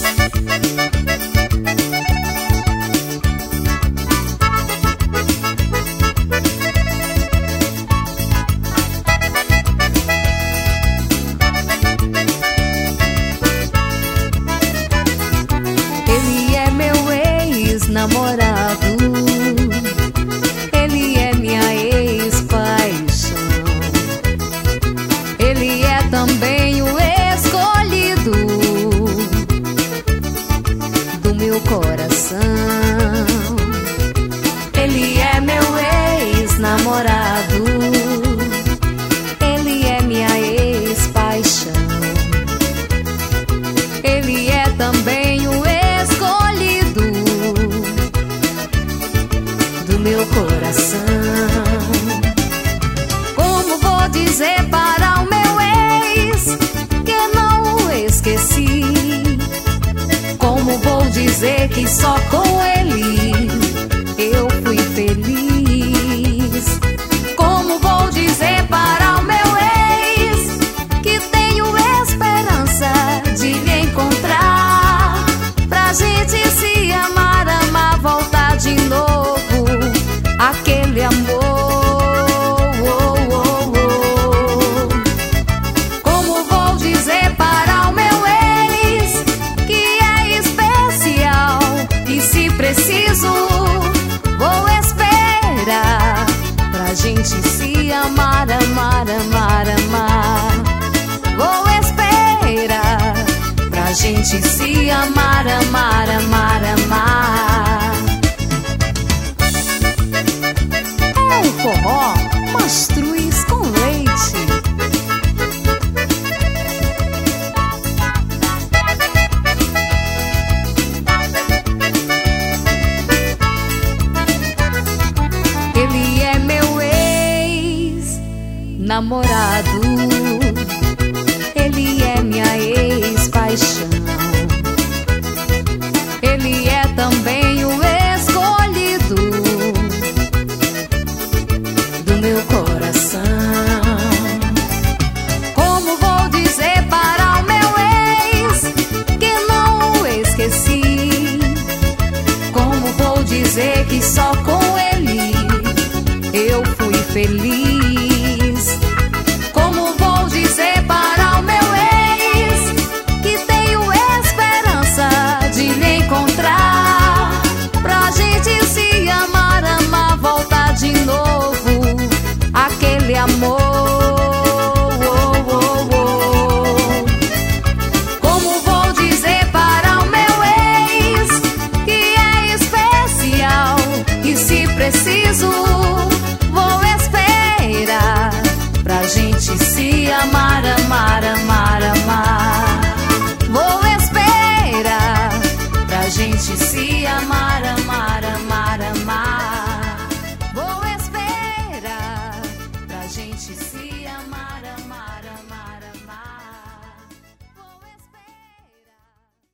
Ele é meu ex-namorado, ele é minha ex-paixão, ele é também o escolhido do meu coração. Ele é meu ex-namorado, ele é minha ex-paixão, ele é também o escolhido do meu coração. Como vou dizer para o meu ex que não o esqueci? Como vou dizer que só com ele eu fui feliz? Como vou dizer para o meu ex que tenho esperança de lhe encontrar, pra gente se amar, amar, voltar de novo aquele amor? Como vou dizer para o meu ex que é especial e se preciso vou esperar pra gente se amar, amar, amar, amar? Vou esperar pra gente se amar, amar, amar, amar. É o forró Mastruz com leite. Ele é meu ex-namorado, ele é minha ex-paixão, ele é também o escolhido do meu coração. Como vou dizer para o meu ex que não o esqueci? Como vou dizer que só com ele eu fui feliz? Como vou dizer para o meu ex que tenho esperança de lhe encontrar, pra gente se amar, amar, voltar de novo aquele amor? Como vou dizer para o meu ex que é especial e se preciso vou esperar pra gente se amar, amar, amar, amar? Vou esperar pra gente se amar,